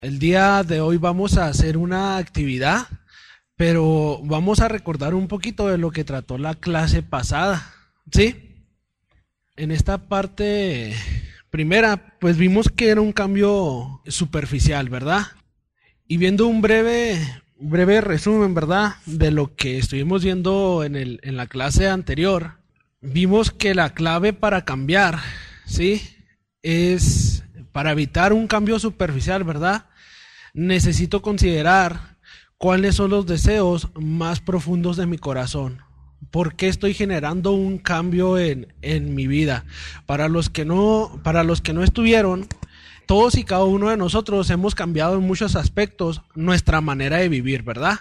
El día de hoy vamos a hacer una actividad, pero vamos a recordar un poquito de lo que trató la clase pasada, ¿sí? En esta parte primera, pues vimos que era un cambio superficial, ¿verdad? Y viendo un breve resumen, ¿verdad? De lo que estuvimos viendo en la clase anterior, vimos que la clave para cambiar, ¿sí? Es para evitar un cambio superficial, ¿verdad? Necesito considerar cuáles son los deseos más profundos de mi corazón. ¿Por qué estoy generando un cambio en mi vida? Para los que no estuvieron, todos y cada uno de nosotros hemos cambiado en muchos aspectos nuestra manera de vivir, ¿verdad?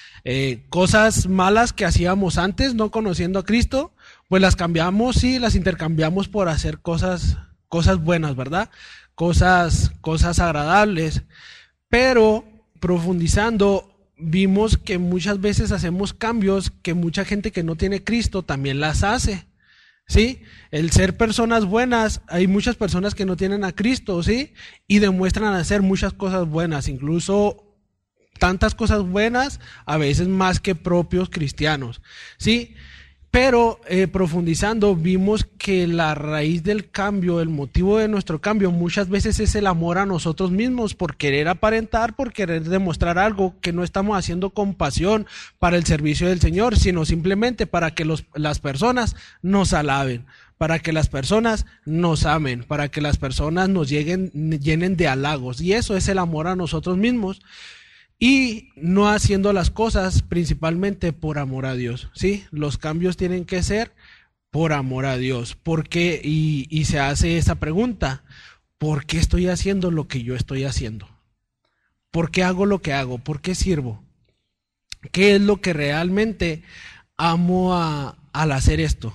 Cosas malas que hacíamos antes, no conociendo a Cristo, pues las cambiamos y las intercambiamos por hacer cosas buenas, ¿verdad? Cosas agradables. Pero profundizando, vimos que muchas veces hacemos cambios que mucha gente que no tiene Cristo también las hace, ¿sí? El ser personas buenas, hay muchas personas que no tienen a Cristo, ¿sí? Y demuestran hacer muchas cosas buenas, incluso tantas cosas buenas, a veces más que propios cristianos, ¿sí? Pero profundizando, vimos que la raíz del cambio, el motivo de nuestro cambio, muchas veces es el amor a nosotros mismos, por querer aparentar, por querer demostrar algo que no estamos haciendo con pasión para el servicio del Señor, sino simplemente para que las personas nos alaben, para que las personas nos amen, para que las personas nos llenen de halagos. Y eso es el amor a nosotros mismos. Y no haciendo las cosas principalmente por amor a Dios, ¿sí? Los cambios tienen que ser por amor a Dios. ¿Por qué? Y se hace esa pregunta: ¿por qué estoy haciendo lo que yo estoy haciendo? ¿Por qué hago lo que hago? ¿Por qué sirvo? ¿Qué es lo que realmente amo al hacer esto?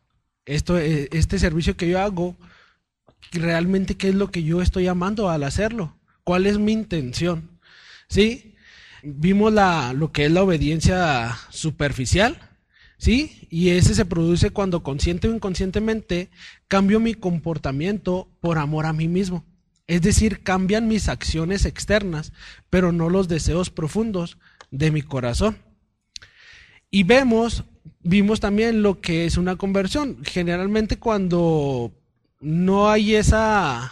Este servicio que yo hago, ¿realmente qué es lo que yo estoy amando al hacerlo? ¿Cuál es mi intención? ¿Sí? Vimos lo que es la obediencia superficial, ¿sí? Y ese se produce cuando consciente o inconscientemente cambio mi comportamiento por amor a mí mismo. Es decir, cambian mis acciones externas, pero no los deseos profundos de mi corazón. Y vimos también lo que es una conversión. Generalmente cuando no hay esa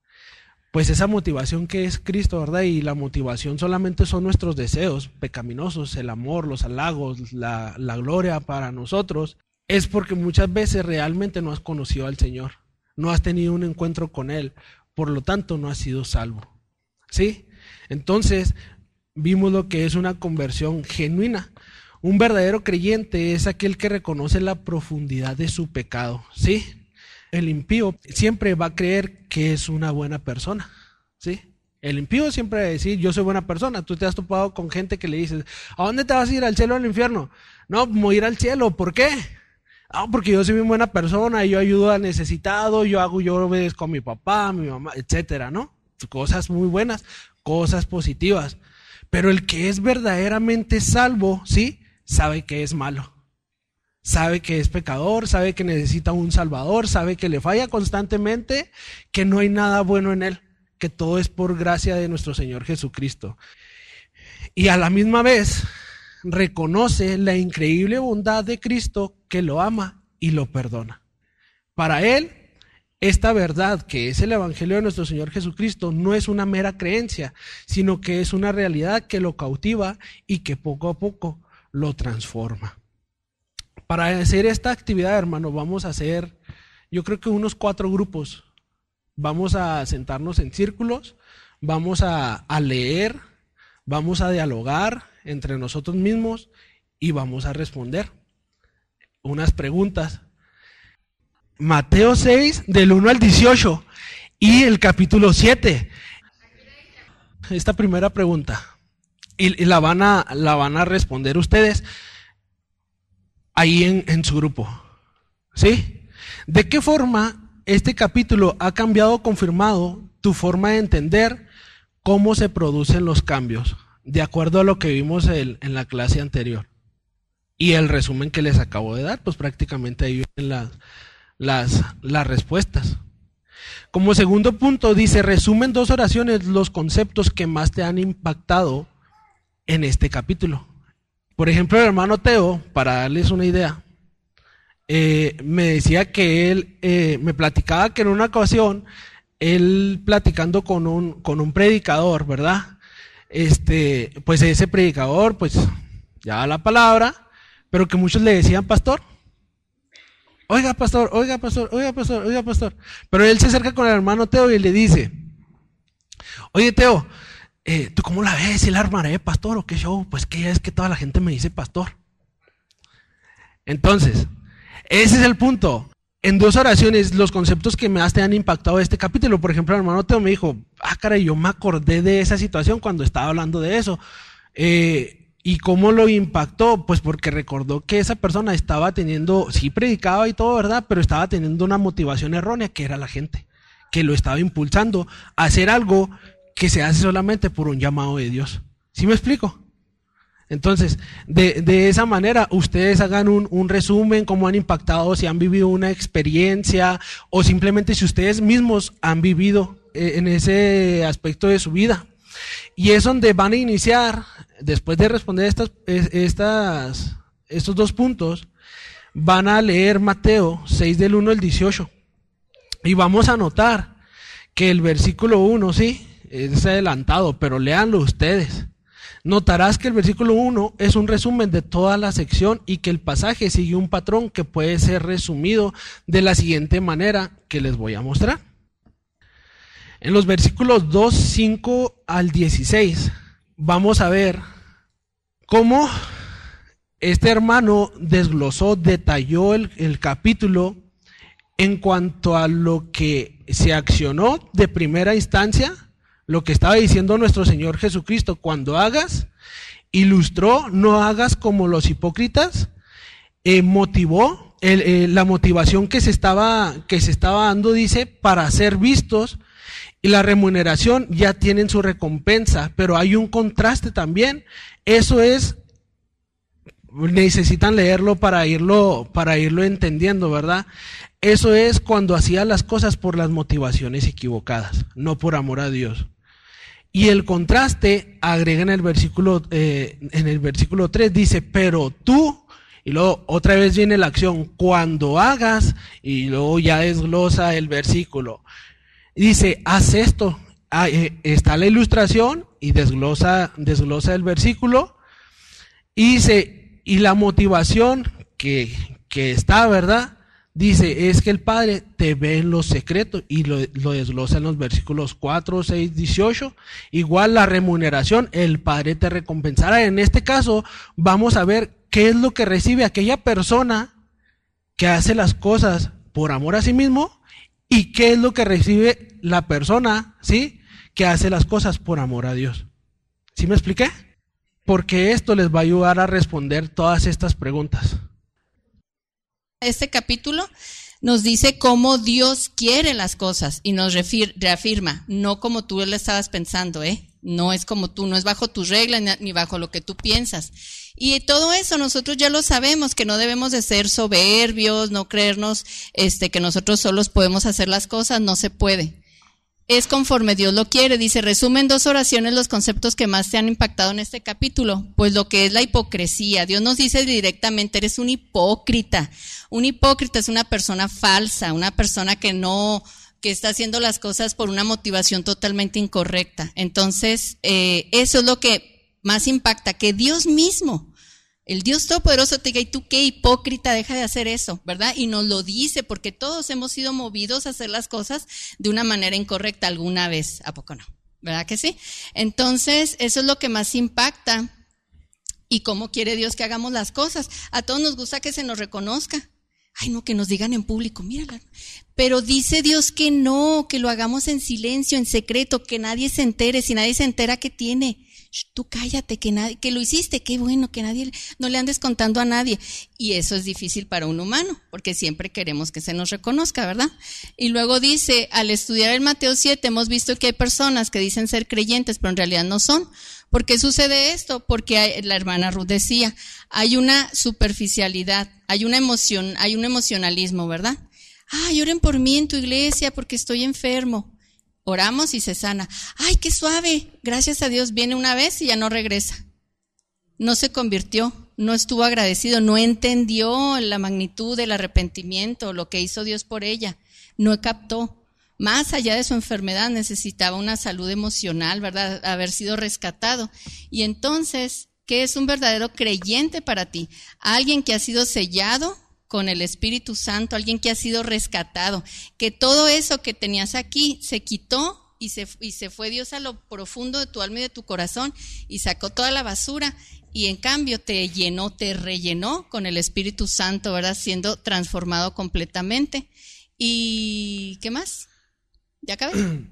motivación que es Cristo, ¿verdad? Y la motivación solamente son nuestros deseos pecaminosos, el amor, los halagos, la gloria para nosotros, es porque muchas veces realmente no has conocido al Señor, no has tenido un encuentro con Él, por lo tanto no has sido salvo, ¿sí? Entonces, vimos lo que es una conversión genuina. Un verdadero creyente es aquel que reconoce la profundidad de su pecado, ¿sí? El impío siempre va a creer que es una buena persona, ¿sí? El impío siempre va a decir: yo soy buena persona. Tú te has topado con gente que le dices: ¿a dónde te vas a ir? ¿Al cielo o al infierno? No, voy a ir al cielo. ¿Por qué? No, porque yo soy muy buena persona, yo ayudo al necesitado, yo obedezco a mi papá, a mi mamá, etcétera, ¿no? Cosas muy buenas, cosas positivas. Pero el que es verdaderamente salvo, ¿sí? Sabe que es malo. Sabe que es pecador, sabe que necesita un salvador, sabe que le falla constantemente, que no hay nada bueno en él, que todo es por gracia de nuestro Señor Jesucristo. Y a la misma vez reconoce la increíble bondad de Cristo, que lo ama y lo perdona. Para él, esta verdad que es el Evangelio de nuestro Señor Jesucristo no es una mera creencia, sino que es una realidad que lo cautiva y que poco a poco lo transforma. Para hacer esta actividad, hermano, vamos a hacer, yo creo que unos 4 grupos. Vamos a sentarnos en círculos, vamos a leer, vamos a dialogar entre nosotros mismos y vamos a responder unas preguntas. Mateo 6, del 1 al 18 y el capítulo 7. Esta primera pregunta, y la van a responder ustedes ahí en su grupo, ¿sí? ¿De qué forma este capítulo ha cambiado o confirmado tu forma de entender cómo se producen los cambios, de acuerdo a lo que vimos en la clase anterior? Y el resumen que les acabo de dar, pues prácticamente ahí vienen las respuestas. Como segundo punto dice, resumen 2 oraciones los conceptos que más te han impactado en este capítulo. Por ejemplo, el hermano Teo, para darles una idea, me decía que él, me platicaba que en una ocasión, él platicando con un predicador, ¿verdad? Pues ese predicador, pues, ya la palabra, pero que muchos le decían pastor. Oiga, pastor, oiga, pastor, oiga, pastor, oiga, pastor. Pero él se acerca con el hermano Teo y le dice, oye, Teo, ¿tú cómo la ves? ¿Si la armaré, pastor, o qué show? Pues que es que toda la gente me dice pastor. Entonces, ese es el punto. En 2 oraciones, los conceptos que más te han impactado de este capítulo. Por ejemplo, el hermano Teo me dijo, caray, yo me acordé de esa situación cuando estaba hablando de eso. ¿Y cómo lo impactó? Pues porque recordó que esa persona estaba teniendo, sí predicaba y todo, ¿verdad? Pero estaba teniendo una motivación errónea, que era la gente, que lo estaba impulsando a hacer algo que se hace solamente por un llamado de Dios. ¿Sí me explico? Entonces, de esa manera, ustedes hagan un resumen, cómo han impactado, si han vivido una experiencia, o simplemente si ustedes mismos han vivido en ese aspecto de su vida. Y es donde van a iniciar, después de responder estos 2 puntos, van a leer Mateo 6 del 1 al 18. Y vamos a notar que el versículo 1, sí, es adelantado, pero léanlo ustedes. Notarás que el versículo 1 es un resumen de toda la sección y que el pasaje sigue un patrón que puede ser resumido de la siguiente manera que les voy a mostrar. En los versículos 2, 5 al 16 vamos a ver cómo este hermano desglosó, detalló el capítulo en cuanto a lo que se accionó de primera instancia, lo que estaba diciendo nuestro Señor Jesucristo: cuando hagas, ilustró, no hagas como los hipócritas, motivó la motivación que se estaba dando, dice, para ser vistos, y la remuneración ya tienen su recompensa, pero hay un contraste también. Eso es, necesitan leerlo para irlo entendiendo, ¿verdad? Eso es cuando hacía las cosas por las motivaciones equivocadas, no por amor a Dios. Y el contraste agrega en el versículo 3, dice, pero tú, y luego otra vez viene la acción, cuando hagas, y luego ya desglosa el versículo. Dice, haz esto. Está la ilustración y desglosa el versículo. Y dice, y la motivación que está, ¿verdad? Dice, es que el Padre te ve en los secretos, y lo desglosa en los versículos 4, 6, 18. Igual la remuneración, el Padre te recompensará. En este caso, vamos a ver qué es lo que recibe aquella persona que hace las cosas por amor a sí mismo, y qué es lo que recibe la persona, ¿sí?, que hace las cosas por amor a Dios. ¿Sí me expliqué? Porque esto les va a ayudar a responder todas estas preguntas. Este capítulo nos dice cómo Dios quiere las cosas y nos reafirma, no como tú le estabas pensando, no es como tú, no es bajo tus reglas ni bajo lo que tú piensas. Y todo eso nosotros ya lo sabemos, que no debemos de ser soberbios, no creernos que nosotros solos podemos hacer las cosas, no se puede. Es conforme Dios lo quiere. Dice, resume en 2 oraciones los conceptos que más te han impactado en este capítulo. Pues lo que es la hipocresía. Dios nos dice directamente, eres un hipócrita. Un hipócrita es una persona falsa, una persona que está haciendo las cosas por una motivación totalmente incorrecta. Entonces, eso es lo que más impacta, que Dios mismo, el Dios Todopoderoso, te diga, ¿y tú qué hipócrita? Deja de hacer eso, ¿verdad? Y nos lo dice, porque todos hemos sido movidos a hacer las cosas de una manera incorrecta alguna vez, ¿a poco no? ¿Verdad que sí? Entonces, eso es lo que más impacta. ¿Y cómo quiere Dios que hagamos las cosas? A todos nos gusta que se nos reconozca. Ay, no, que nos digan en público, mírala. Pero dice Dios que no, que lo hagamos en silencio, en secreto, que nadie se entere. Si nadie se entera, ¿qué tiene? Tú cállate, que lo hiciste, qué bueno, que nadie, no le andes contando a nadie. Y eso es difícil para un humano, porque siempre queremos que se nos reconozca, ¿verdad? Y luego dice, al estudiar el Mateo 7, hemos visto que hay personas que dicen ser creyentes, pero en realidad no son. ¿Por qué sucede esto? Porque la hermana Ruth decía, hay una superficialidad, hay una emoción, hay un emocionalismo, ¿verdad? Ay, oren por mí en tu iglesia porque estoy enfermo. Oramos y se sana. Ay, qué suave. Gracias a Dios viene una vez y ya no regresa. No se convirtió, no estuvo agradecido, no entendió la magnitud del arrepentimiento, lo que hizo Dios por ella. No captó. Más allá de su enfermedad necesitaba una salud emocional, ¿verdad? Haber sido rescatado. Y entonces, ¿qué es un verdadero creyente para ti? Alguien que ha sido sellado con el Espíritu Santo, alguien que ha sido rescatado, que todo eso que tenías aquí se quitó y se fue Dios a lo profundo de tu alma y de tu corazón y sacó toda la basura y en cambio te llenó, te rellenó con el Espíritu Santo, ¿verdad? Siendo transformado completamente. ¿Y qué más? ¿Ya acabé?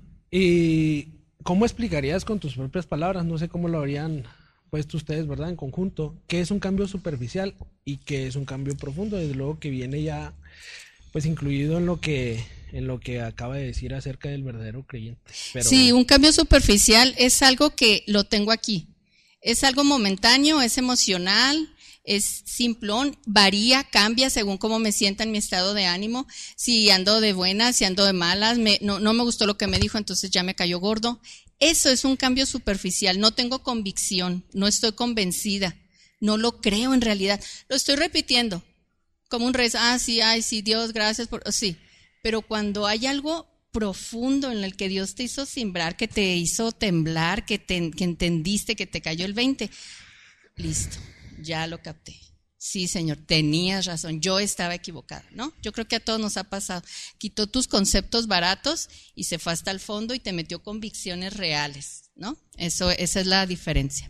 ¿Y cómo explicarías con tus propias palabras? No sé cómo lo habrían puesto ustedes, ¿verdad? En conjunto, ¿qué es un cambio superficial y qué es un cambio profundo? Desde luego que viene ya pues incluido en lo que acaba de decir acerca del verdadero creyente. Pero... Sí, un cambio superficial es algo que lo tengo aquí. Es algo momentáneo, es emocional, es simplón, varía, cambia según cómo me sienta en mi estado de ánimo. Si ando de buenas, si ando de malas, no me gustó lo que me dijo, entonces ya me cayó gordo. Eso es un cambio superficial, no tengo convicción, no estoy convencida, no lo creo en realidad. Lo estoy repitiendo como un rezo, sí, ay, sí, Dios, gracias por... Sí, pero cuando hay algo profundo en el que Dios te hizo simbrar, que te hizo temblar, que entendiste, que te cayó el 20, listo, ya lo capté. Sí, Señor, tenías razón, yo estaba equivocada, ¿no? Yo creo que a todos nos ha pasado. Quitó tus conceptos baratos y se fue hasta el fondo y te metió convicciones reales, ¿no? Esa es la diferencia.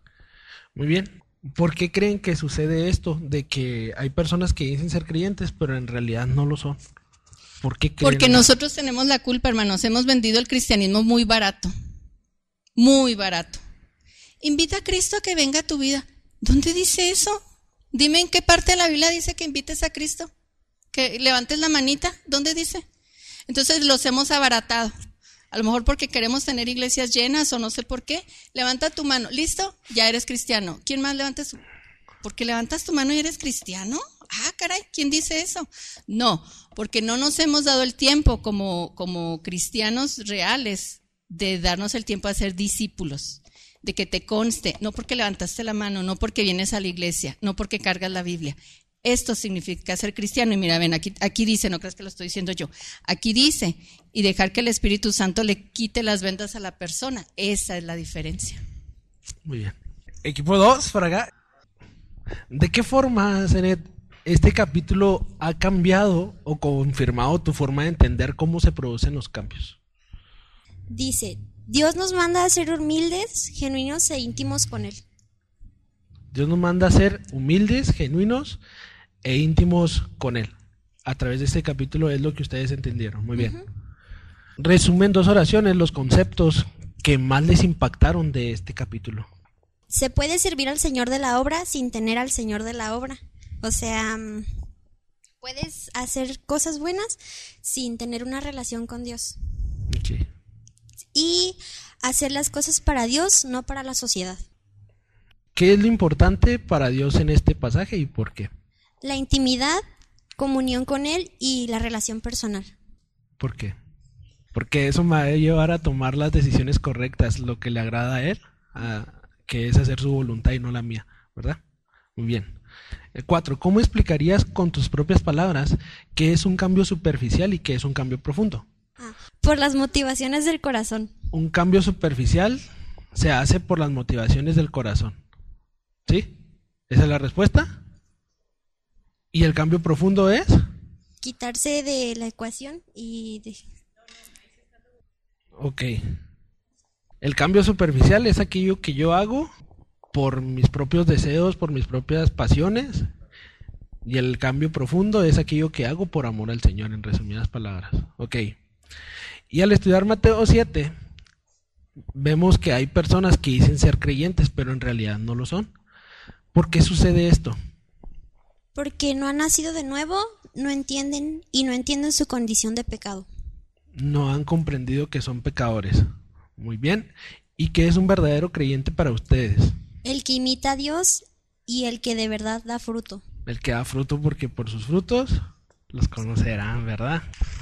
Muy bien. ¿Por qué creen que sucede esto? De que hay personas que dicen ser creyentes, pero en realidad no lo son. ¿Por qué creen? Porque nosotros tenemos la culpa, hermanos. Hemos vendido el cristianismo muy barato. Muy barato. Invita a Cristo a que venga a tu vida. ¿Dónde dice eso? Dime en qué parte de la Biblia dice que invites a Cristo, que levantes la manita, ¿dónde dice? Entonces los hemos abaratado, a lo mejor porque queremos tener iglesias llenas o no sé por qué. Levanta tu mano, ¿listo? Ya eres cristiano. ¿Quién más levanta su? ¿Porque levantas tu mano y eres cristiano? Ah, caray, ¿quién dice eso? No, porque no nos hemos dado el tiempo como cristianos reales de darnos el tiempo a ser discípulos. De que te conste, no porque levantaste la mano, no porque vienes a la iglesia, no porque cargas la Biblia. Esto significa ser cristiano. Y mira, ven, aquí dice, no creas que lo estoy diciendo yo, aquí dice, y dejar que el Espíritu Santo le quite las vendas a la persona. Esa es la diferencia. Muy bien. Equipo 2, por acá. ¿De qué forma, Zenet, este capítulo ha cambiado o confirmado tu forma de entender cómo se producen los cambios? Dice, Dios nos manda a ser humildes, genuinos e íntimos con Él. Dios nos manda a ser humildes, genuinos e íntimos con Él. A través de este capítulo es lo que ustedes entendieron. Muy bien. Resumen en 2 oraciones los conceptos que más les impactaron de este capítulo. Se puede servir al Señor de la obra sin tener al Señor de la obra. O sea, puedes hacer cosas buenas sin tener una relación con Dios. Okay. Y hacer las cosas para Dios, no para la sociedad. ¿Qué es lo importante para Dios en este pasaje y por qué? La intimidad, comunión con Él y la relación personal. ¿Por qué? Porque eso me va a llevar a tomar las decisiones correctas, lo que le agrada a Él, que es hacer su voluntad y no la mía, ¿verdad? Muy bien. 4. ¿Cómo explicarías con tus propias palabras qué es un cambio superficial y qué es un cambio profundo? Por las motivaciones del corazón. Un cambio superficial se hace por las motivaciones del corazón. ¿Sí? ¿Esa es la respuesta? ¿Y el cambio profundo es? Quitarse de la ecuación Ok. El cambio superficial es aquello que yo hago por mis propios deseos, por mis propias pasiones. Y el cambio profundo es aquello que hago por amor al Señor, en resumidas palabras. Ok. Y al estudiar Mateo 7, vemos que hay personas que dicen ser creyentes, pero en realidad no lo son. ¿Por qué sucede esto? Porque no han nacido de nuevo, no entienden su condición de pecado. No han comprendido que son pecadores. Muy bien. ¿Y qué es un verdadero creyente para ustedes? El que imita a Dios y el que de verdad da fruto. El que da fruto, porque por sus frutos Los conocerán, ¿verdad?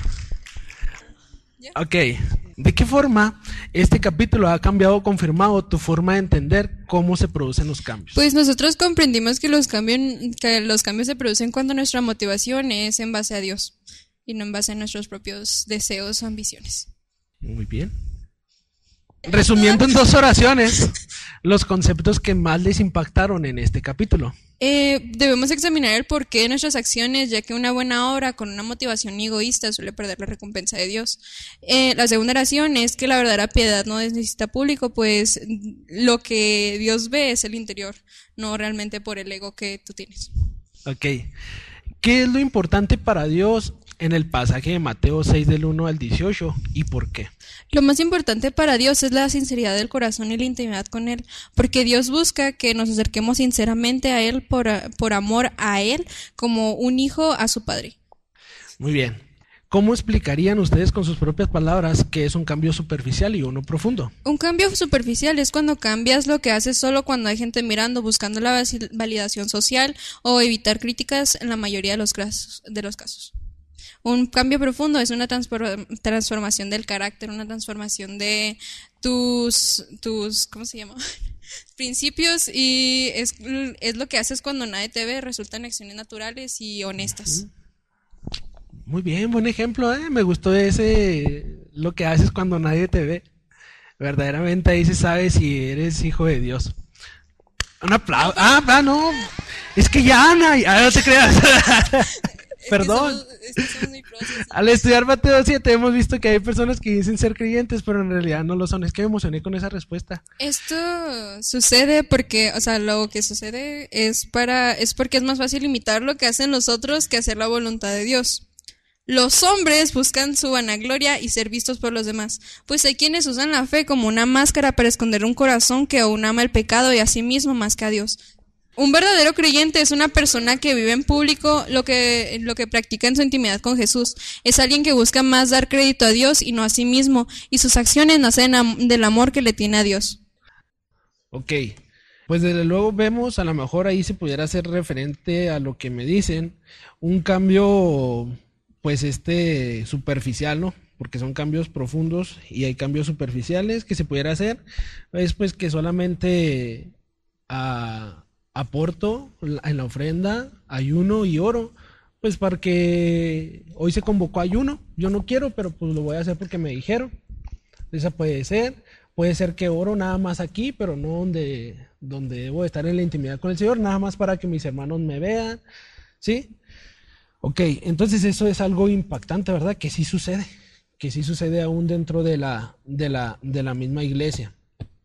Ok, ¿de qué forma este capítulo ha cambiado o confirmado tu forma de entender cómo se producen los cambios? Pues nosotros comprendimos que los cambios se producen cuando nuestra motivación es en base a Dios y no en base a nuestros propios deseos o ambiciones. Muy bien. Resumiendo en 2 oraciones, los conceptos que más les impactaron en este capítulo. Debemos examinar el porqué de nuestras acciones, ya que una buena obra con una motivación egoísta suele perder la recompensa de Dios. La segunda oración es que la verdadera piedad no necesita público, pues lo que Dios ve es el interior, no realmente por el ego que tú tienes. Ok. ¿Qué es lo importante para Dios en el pasaje de Mateo 6 del 1 al 18 y por qué? Lo más importante para Dios es la sinceridad del corazón y la intimidad con Él, porque Dios busca que nos acerquemos sinceramente a Él por amor a Él, como un hijo a su padre. Muy bien. ¿Cómo explicarían ustedes con sus propias palabras qué es un cambio superficial y uno profundo? Un cambio superficial es cuando cambias lo que haces solo cuando hay gente mirando, buscando la validación social o evitar críticas en la mayoría de los casos. Un cambio profundo es una transformación del carácter, una transformación de tus ¿cómo se llama? Principios, y es lo que haces cuando nadie te ve, resultan acciones naturales y honestas. Muy bien, buen ejemplo, Me gustó lo que haces cuando nadie te ve. Verdaderamente ahí se sabe si eres hijo de Dios. Un aplauso. No. Es que ya, Ana, no te creas. Perdón. Al estudiar Mateo 7 hemos visto que hay personas que dicen ser creyentes, pero en realidad no lo son. Es que me emocioné con esa respuesta. Esto sucede porque, lo que sucede es porque es más fácil imitar lo que hacen los otros que hacer la voluntad de Dios. Los hombres buscan su vanagloria y ser vistos por los demás, pues hay quienes usan la fe como una máscara para esconder un corazón que aún ama el pecado y a sí mismo más que a Dios. Un verdadero creyente es una persona que vive en público lo que practica en su intimidad con Jesús. Es alguien que busca más dar crédito a Dios y no a sí mismo, y sus acciones nacen del amor que le tiene a Dios. Ok, pues desde luego vemos, a lo mejor ahí se pudiera hacer referente a lo que me dicen, un cambio pues superficial, ¿no? Porque son cambios profundos y hay cambios superficiales que se pudiera hacer, es pues que solamente aporto en la ofrenda, ayuno y oro, pues porque hoy se convocó ayuno, yo no quiero, pero pues lo voy a hacer porque me dijeron. Esa puede ser que oro nada más aquí, pero no donde debo estar en la intimidad con el Señor, nada más para que mis hermanos me vean, ¿sí? Ok, entonces eso es algo impactante, ¿verdad? Que sí sucede aún dentro de la misma iglesia.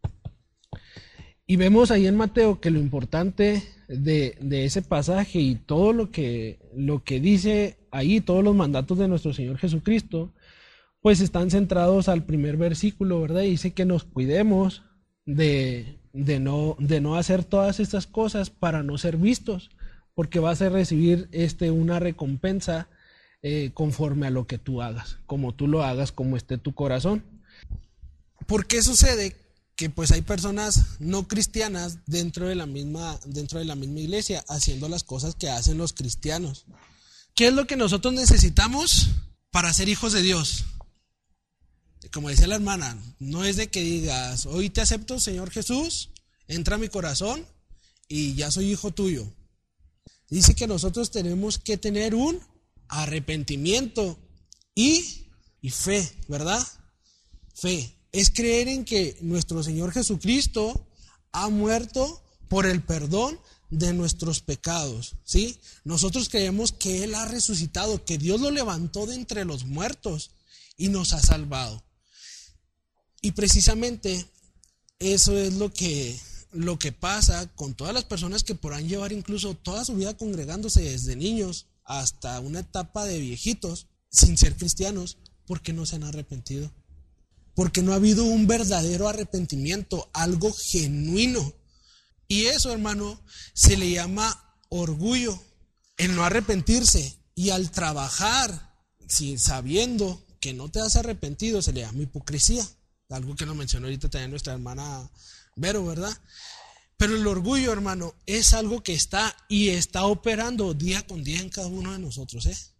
Y vemos ahí en Mateo que lo importante de ese pasaje y todo lo que dice ahí, todos los mandatos de nuestro Señor Jesucristo, pues están centrados al primer versículo, ¿verdad? Y dice que nos cuidemos de no hacer todas estas cosas para no ser vistos, porque vas a recibir una recompensa conforme a lo que tú hagas, como tú lo hagas, como esté tu corazón. ¿Por qué sucede que pues hay personas no cristianas dentro de la misma iglesia haciendo las cosas que hacen los cristianos? ¿Qué es lo que nosotros necesitamos para ser hijos de Dios? Como decía la hermana, no es de que digas, hoy te acepto, Señor Jesús, entra a mi corazón y ya soy hijo tuyo. Dice que nosotros tenemos que tener un arrepentimiento y fe, ¿verdad? Fe. Es creer en que nuestro Señor Jesucristo ha muerto por el perdón de nuestros pecados, ¿sí? Nosotros creemos que Él ha resucitado, que Dios lo levantó de entre los muertos y nos ha salvado. Y precisamente eso es lo que pasa con todas las personas que podrán llevar incluso toda su vida congregándose desde niños hasta una etapa de viejitos sin ser cristianos, porque no se han arrepentido. Porque no ha habido un verdadero arrepentimiento, algo genuino. Y eso, hermano, se le llama orgullo, el no arrepentirse. Y al trabajar, sabiendo que no te has arrepentido, se le llama hipocresía. Algo que nos mencionó ahorita también nuestra hermana Vero, ¿verdad? Pero el orgullo, hermano, es algo que está operando día con día en cada uno de nosotros,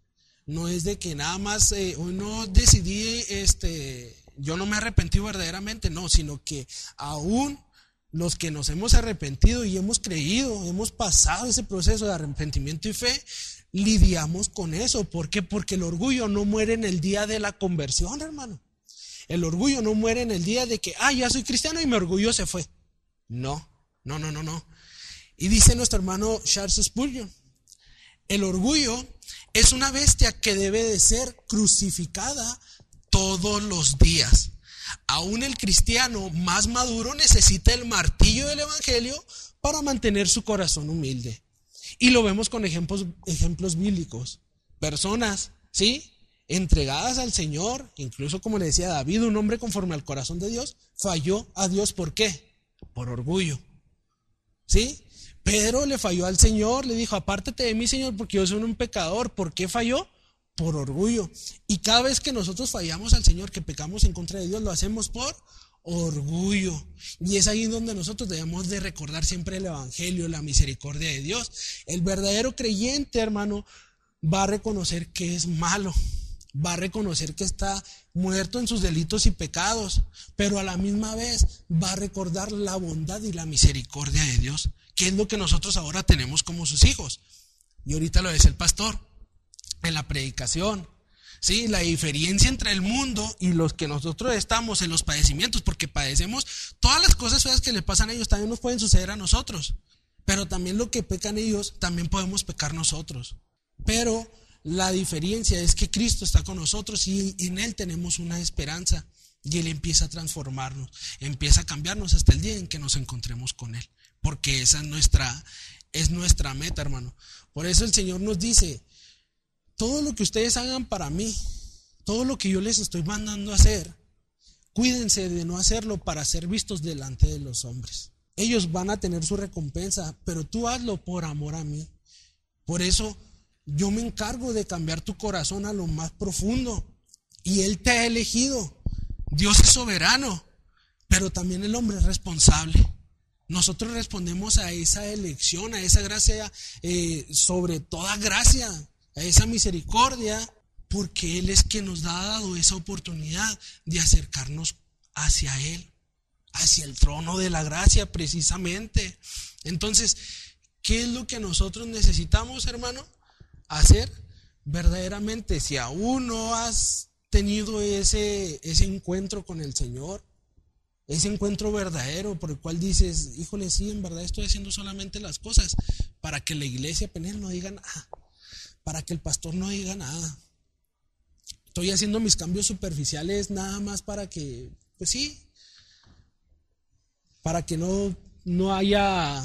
No es de que nada más hoy no decidí, yo no me arrepentí verdaderamente, no, sino que aún los que nos hemos arrepentido y hemos creído, hemos pasado ese proceso de arrepentimiento y fe, lidiamos con eso. ¿Por qué? Porque el orgullo no muere en el día de la conversión, hermano. El orgullo no muere en el día de que, ya soy cristiano y mi orgullo se fue. No. Y dice nuestro hermano Charles Spurgeon, el orgullo es una bestia que debe de ser crucificada todos los días. Aún el cristiano más maduro necesita el martillo del evangelio para mantener su corazón humilde. Y lo vemos con ejemplos bíblicos. Personas, ¿sí?, entregadas al Señor, incluso como le decía David, un hombre conforme al corazón de Dios, falló a Dios. ¿Por qué? Por orgullo. ¿Sí? Pedro le falló al Señor, le dijo, apártate de mí, Señor, porque yo soy un pecador. ¿Por qué falló? Por orgullo. Y cada vez que nosotros fallamos al Señor, que pecamos en contra de Dios, lo hacemos por orgullo. Y es ahí donde nosotros debemos de recordar siempre el evangelio, la misericordia de Dios. El verdadero creyente, hermano, va a reconocer que es malo, va a reconocer que está muerto en sus delitos y pecados, pero a la misma vez va a recordar la bondad y la misericordia de Dios, que es lo que nosotros ahora tenemos como sus hijos. Y ahorita lo dice el pastor en la predicación, ¿sí? La diferencia entre el mundo y los que nosotros estamos en los padecimientos, porque padecemos todas las cosas feas que le pasan a ellos, también nos pueden suceder a nosotros, pero también lo que pecan ellos, también podemos pecar nosotros. Pero la diferencia es que Cristo está con nosotros y en Él tenemos una esperanza, y Él empieza a transformarnos, empieza a cambiarnos hasta el día en que nos encontremos con Él, porque esa es nuestra meta, hermano. Por eso el Señor nos dice, todo lo que ustedes hagan para mí, todo lo que yo les estoy mandando a hacer, cuídense de no hacerlo para ser vistos delante de los hombres. Ellos van a tener su recompensa, pero tú hazlo por amor a mí. Por eso yo me encargo de cambiar tu corazón a lo más profundo, y Él te ha elegido. Dios es soberano, pero también el hombre es responsable. Nosotros respondemos a esa elección, a esa gracia, sobre toda gracia, a esa misericordia, porque Él es quien nos ha dado esa oportunidad de acercarnos hacia Él, hacia el trono de la gracia precisamente. Entonces, ¿qué es lo que nosotros necesitamos, hermano? Hacer verdaderamente, si aún no has tenido ese encuentro con el Señor, ese encuentro verdadero por el cual dices, híjole, sí, en verdad estoy haciendo solamente las cosas para que la iglesia Penel no diga nada, para que el pastor no diga nada, estoy haciendo mis cambios superficiales nada más para que, pues sí, para que no haya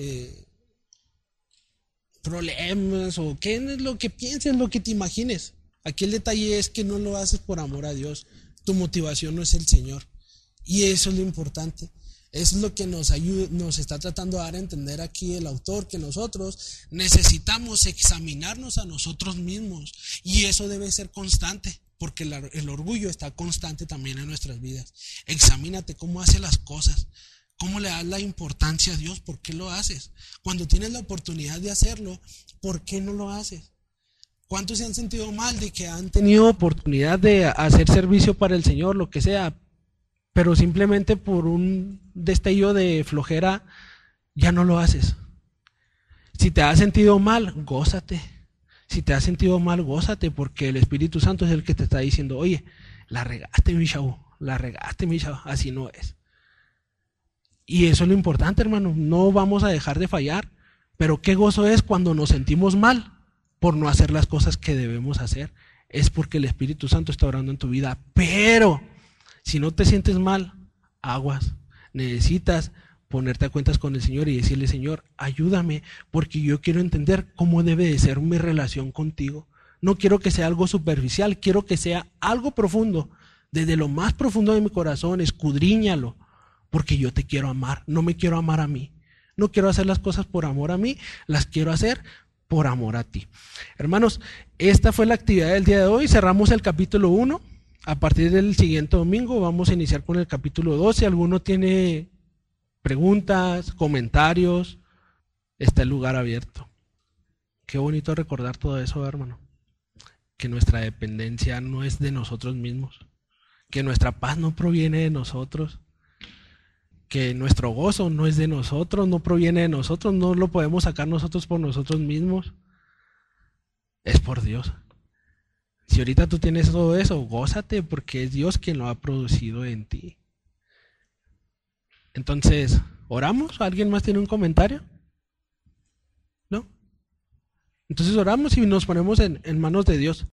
problemas, o qué es lo que pienses, lo que te imagines. Aquí el detalle es que no lo haces por amor a Dios, tu motivación no es el Señor, y eso es lo importante. Eso es lo que nos está tratando de dar a entender aquí el autor, que nosotros necesitamos examinarnos a nosotros mismos, y eso debe ser constante, porque el orgullo está constante también en nuestras vidas. Examínate cómo haces las cosas, cómo le das la importancia a Dios, por qué lo haces. Cuando tienes la oportunidad de hacerlo, ¿por qué no lo haces? ¿Cuántos se han sentido mal de que han tenido oportunidad de hacer servicio para el Señor, lo que sea, pero simplemente por un destello de flojera ya no lo haces? Si te has sentido mal, gózate. Si te has sentido mal, gózate, porque el Espíritu Santo es el que te está diciendo, oye, la regaste, mi chavo, así no es. Y eso es lo importante, hermano, no vamos a dejar de fallar, pero qué gozo es cuando nos sentimos mal por no hacer las cosas que debemos hacer. Es porque el Espíritu Santo está orando en tu vida. Pero si no te sientes mal, aguas, necesitas ponerte a cuentas con el Señor y decirle, Señor, ayúdame, porque yo quiero entender cómo debe de ser mi relación contigo. No quiero que sea algo superficial, quiero que sea algo profundo, desde lo más profundo de mi corazón. Escudriñalo, porque yo te quiero amar, no me quiero amar a mí. No quiero hacer las cosas por amor a mí, las quiero hacer por amor a ti. Hermanos, esta fue la actividad del día de hoy. Cerramos el capítulo 1. A partir del siguiente domingo vamos a iniciar con el capítulo 2. Si alguno tiene preguntas, comentarios, está el lugar abierto. Qué bonito recordar todo eso, hermano. que nuestra dependencia no es de nosotros mismos, que nuestra paz no proviene de nosotros, que nuestro gozo no es de nosotros, no proviene de nosotros, no lo podemos sacar nosotros por nosotros mismos, es por Dios. Si ahorita tú tienes todo eso, gózate porque es Dios quien lo ha producido en ti. Entonces, ¿oramos? ¿Alguien más tiene un comentario? ¿No? Entonces oramos y nos ponemos en manos de Dios.